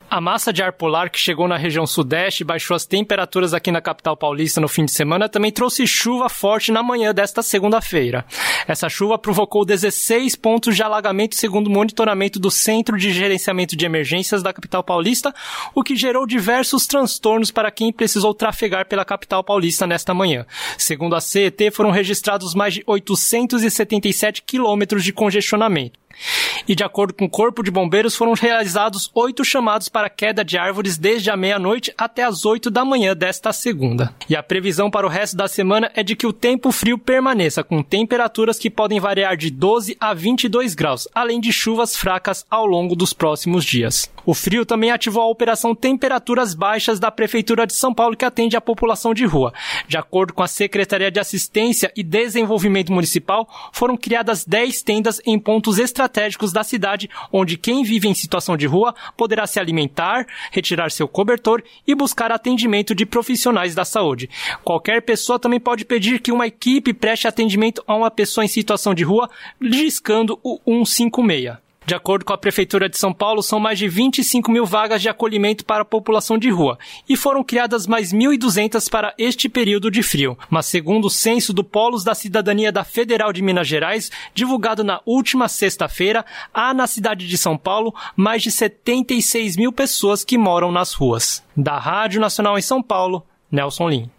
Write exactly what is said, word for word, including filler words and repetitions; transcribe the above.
A massa de ar polar que chegou na região sudeste e baixou as temperaturas aqui na capital paulista no fim de semana também trouxe chuva forte na manhã desta segunda-feira. Essa chuva provocou dezesseis pontos de alagamento segundo o monitoramento do Centro de Gerenciamento de Emergências da capital paulista, o que gerou diversos transtornos para quem precisou trafegar pela capital paulista nesta manhã. Segundo a C E T, foram registrados mais de oitocentos e setenta e sete quilômetros de congestionamento. E de acordo com o Corpo de Bombeiros, foram realizados oito chamados para queda de árvores desde a meia-noite até as oito da manhã desta segunda. E a previsão para o resto da semana é de que o tempo frio permaneça, com temperaturas que podem variar de doze a vinte e dois graus, além de chuvas fracas ao longo dos próximos dias. O frio também ativou a operação Temperaturas Baixas da Prefeitura de São Paulo, que atende a população de rua. De acordo com a Secretaria de Assistência e Desenvolvimento Municipal, foram criadas dez tendas em pontos estratégicos da cidade, onde quem vive em situação de rua poderá se alimentar, retirar seu cobertor e buscar atendimento de profissionais da saúde. Qualquer pessoa também pode pedir que uma equipe preste atendimento a uma pessoa em situação de rua, discando o cento e cinquenta e seis. De acordo com a Prefeitura de São Paulo, são mais de vinte e cinco mil vagas de acolhimento para a população de rua e foram criadas mais mil e duzentas para este período de frio. Mas segundo o censo do Polos da Cidadania da Federal de Minas Gerais, divulgado na última sexta-feira, há na cidade de São Paulo mais de setenta e seis mil pessoas que moram nas ruas. Da Rádio Nacional em São Paulo, Nelson Lim.